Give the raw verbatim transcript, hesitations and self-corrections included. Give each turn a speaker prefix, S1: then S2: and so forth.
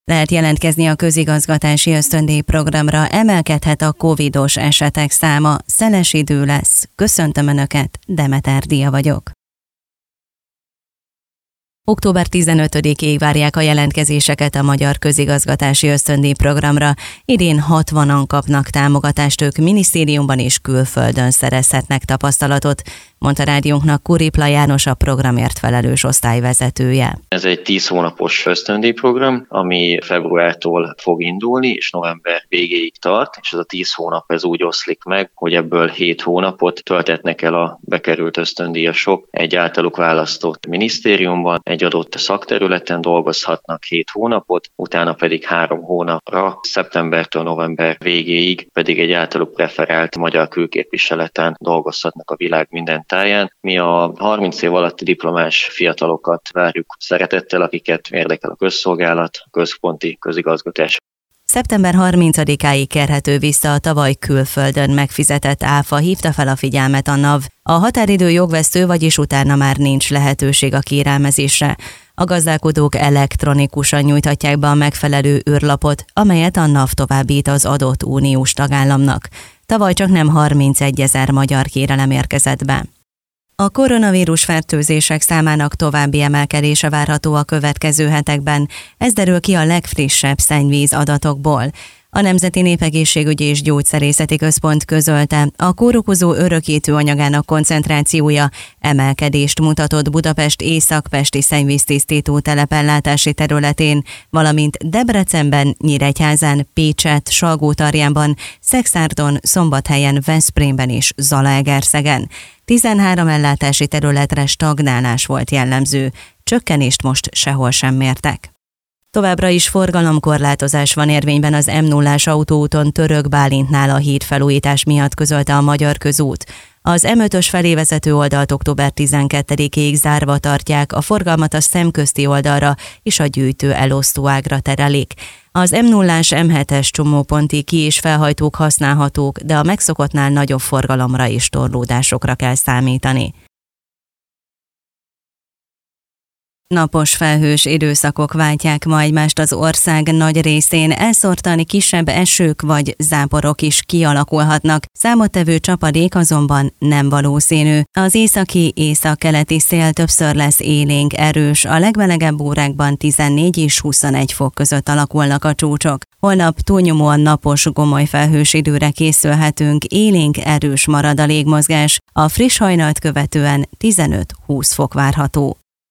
S1: Lehet jelentkezni a közigazgatási ösztöndíj programra, emelkedhet a covidos esetek száma, szeles idő lesz. Köszöntöm Önöket, Demeter Dia vagyok. október tizenötödikéig várják a jelentkezéseket a Magyar Közigazgatási Ösztöndíj programra. Idén hatvanan kapnak támogatást, ők minisztériumban és külföldön szerezhetnek tapasztalatot, mondta rádiónknak Kuripla János, a programért felelős osztályvezetője.
S2: Ez egy tíz hónapos ösztöndíjprogram, ami februártól fog indulni, és november végéig tart, és ez a tíz hónap ez úgy oszlik meg, hogy ebből hét hónapot töltetnek el a bekerült ösztöndíjasok egy általuk választott minisztériumban, egy adott szakterületen dolgozhatnak hét hónapot, utána pedig három hónapra, szeptembertől november végéig pedig egy általuk preferált magyar külképviseleten dolgozhatnak a világ minden táján. Mi a harminc év alatti diplomás fiatalokat várjuk szeretettel, akiket érdekel a közszolgálat, a központi közigazgatás.
S1: szeptember harmincadikáig kérhető vissza a tavaly külföldön megfizetett áfa, hívta fel a figyelmet a NAV. A határidő jogvesztő, vagyis utána már nincs lehetőség a kérelmezésre. A gazdálkodók elektronikusan nyújthatják be a megfelelő űrlapot, amelyet a NAV továbbít az adott uniós tagállamnak. Tavaly csak nem harmincegyezer magyar kérelem érkezett be. A koronavírus fertőzések számának további emelkedése várható a következő hetekben, ez derül ki a legfrissebb szennyvíz adatokból. A Nemzeti Népegészségügyi és Gyógyszerészeti Központ közölte, a kórokozó örökítő anyagának koncentrációja emelkedést mutatott Budapest északpesti szennyvíztisztító telepellátási területén, valamint Debrecenben, Nyíregyházán, Pécsett, Salgótarjánban, Szekszárdon, Szombathelyen, Veszprémben és Zalaegerszegen. tizenhárom ellátási területre stagnálás volt jellemző, csökkenést most sehol sem mértek. Továbbra is forgalomkorlátozás van érvényben az M nullás autóúton Török Bálintnál a hídfelújítás miatt, közölte a Magyar Közút. Az M ötös felé vezető oldalt október tizenkettedikéig zárva tartják, a forgalmat a szemközti oldalra és a gyűjtő elosztó ágra terelik. Az M nullás M hetes csomóponti ki- és felhajtók használhatók, de a megszokottnál nagyobb forgalomra és torlódásokra kell számítani. Napos felhős időszakok váltják ma egymást az ország nagy részén, elszórtan kisebb esők vagy záporok is kialakulhatnak, számottevő csapadék azonban nem valószínű. Az északi északkeleti szél többször lesz élénk, erős, a legmelegebb órákban tizennégy és huszonegy fok között alakulnak a csúcsok. Holnap túlnyomóan napos, gomoly felhős időre készülhetünk, élénk, erős marad a légmozgás, a friss hajnalt követően tizenöt-húsz fok várható.